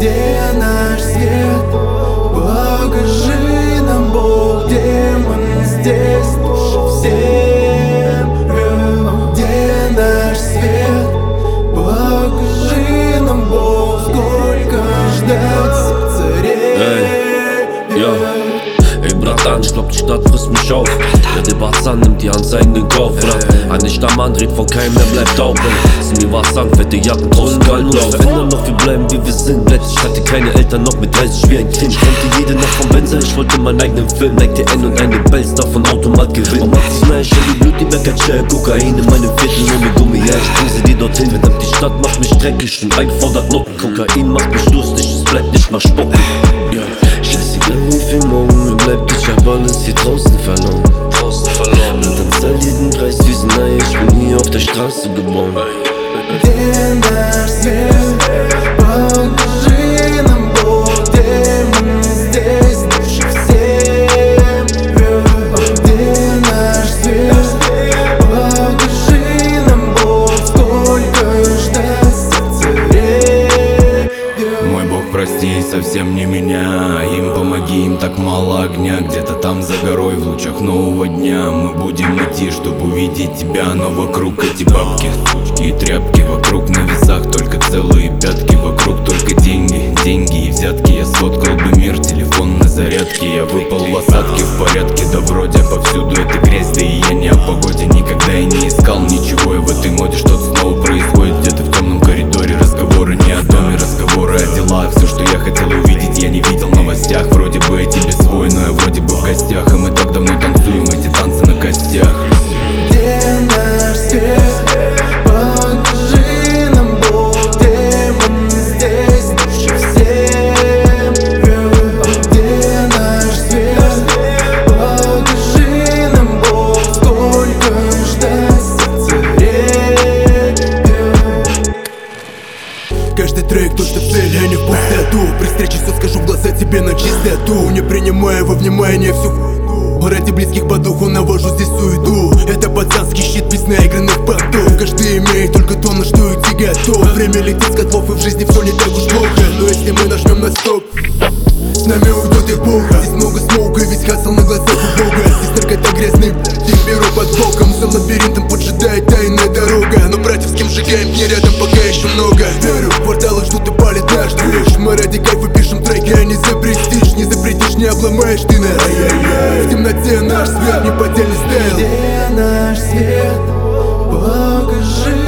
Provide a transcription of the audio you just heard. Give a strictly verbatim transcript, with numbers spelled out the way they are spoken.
Где наш свет? Покажи нам, Бог, где мы здесь всем. Где наш свет? Покажи нам, Бог, сколько ждать сердце ревет. Ey Bratan, ich glaub die Stadt frisst mich auf. Der Debatzan nimmt die Anzeigen in den Kauf. Eine Stammmann dreht von keinem, der bleibt taub. Sie mir was sagen, fette Jacken, draußen kalt drauf. Verändern noch, wir bleiben wie wir sind. Ich hatte keine Eltern, noch mit dreißig wie ein Kind. Konnte jede Nacht vom Benzer, ich wollte meinen eigenen Film. Neigte N und eine Bells, davon Automat gewinnen. Und macht sich nein, Shelly Blut, die Becker, Chair, Kokain in meinem Viertel, ohne Gummi, ja, ich bring sie dir dorthin. Verdammt, die Stadt macht mich dreckig und eingefordert Noten. Kokain macht mich lustig, es bleibt nicht mal spucken. Scheißegal wie viel morgen mir bleibt, ich hab alles hier draußen verloren. Draußen verloren. Und dann zahl jeden Preis wie sie nein, ich bin hier auf der Straße geboren. Где наш свет? Покажи нам, Бог, где мы здесь всем. Где наш свет? Покажи нам, Бог, сколько ждать сердце ревет. Мой Бог, прости, совсем не меня. Им помоги, им так мало огня. Где-то там за горой в лучах нового дня мы будем идти, чтобы увидеть тебя. Но вокруг эти бабки, сучки и тряпки. Вокруг на весах только целые пятки. Вокруг только деньги, деньги и взятки. Я сфоткал бы мир, телефон на зарядке. Я выпал в осадке, в порядке, да вроде. Повсюду эта грязь, да и я не о погоде. Никогда я не искал ничего, и в этой моде что-то снова происходит. Где-то в темном коридоре разговоры не о доме, разговоры о делах. Все, что я хотел увидеть, я не видел в новостях. Вроде бы я тебе свой, но я вроде бы в гостях. И мы так давно танцуем эти танцы на костях. Где наш свет? Покажи нам, Бог, где мы здесь всем. Где наш свет? Покажи нам, Бог, сколько ждать сердце ревет. Каждый трек точно в цель, а не в пустоту. При встрече все скажу в глаза тебе на чистоту. Не принимая во внимание всю ради близких по духу навожу здесь суету. Это пацанский щит без наигранных понтов. Каждый имеет только то, на что идти готов. Время летит с котлов, и в жизни все не так уж плохо. Но если мы нажмем на стоп, с нами уйдет эпоха. Здесь много смоука, весь хасл на глазах у Бога. Здесь наркота грязный, я беру под боком. За лабиринтом поджидает тайная дорога. Но братьев, с кем сжигаем, не рядом пока еще много. Верю, в кварталах ждут и палит наш движ. Мы ради кайфа пишем треки, а не за престиж. Не запретишь, не обломаешь ты нас. В темноте наш свет, неподдельный стайл. Где наш свет? Покажи